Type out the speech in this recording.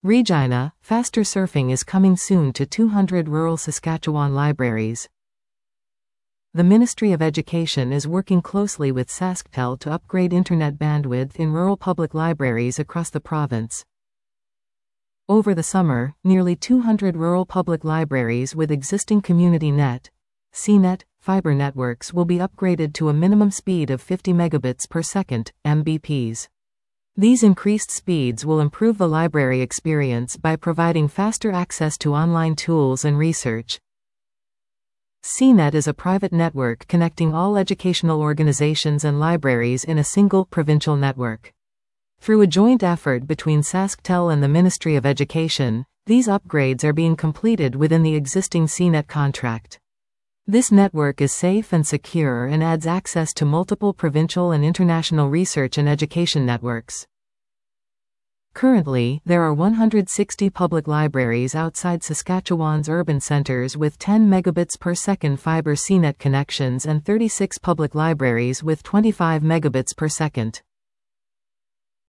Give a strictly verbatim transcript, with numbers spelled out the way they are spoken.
Regina, faster surfing is coming soon to two hundred rural Saskatchewan libraries. The Ministry of Education is working closely with SaskTel to upgrade internet bandwidth in rural public libraries across the province. Over the summer, nearly two hundred rural public libraries with existing community net, C net, fiber networks will be upgraded to a minimum speed of fifty megabits per second, M B Ps. These increased speeds will improve the library experience by providing faster access to online tools and research. C net is a private network connecting all educational organizations and libraries in a single provincial network. Through a joint effort between SaskTel and the Ministry of Education, these upgrades are being completed within the existing C net contract. This network is safe and secure and adds access to multiple provincial and international research and education networks. Currently, there are one hundred sixty public libraries outside Saskatchewan's urban centers with ten megabits per second fiber C net connections and thirty-six public libraries with twenty-five megabits per second.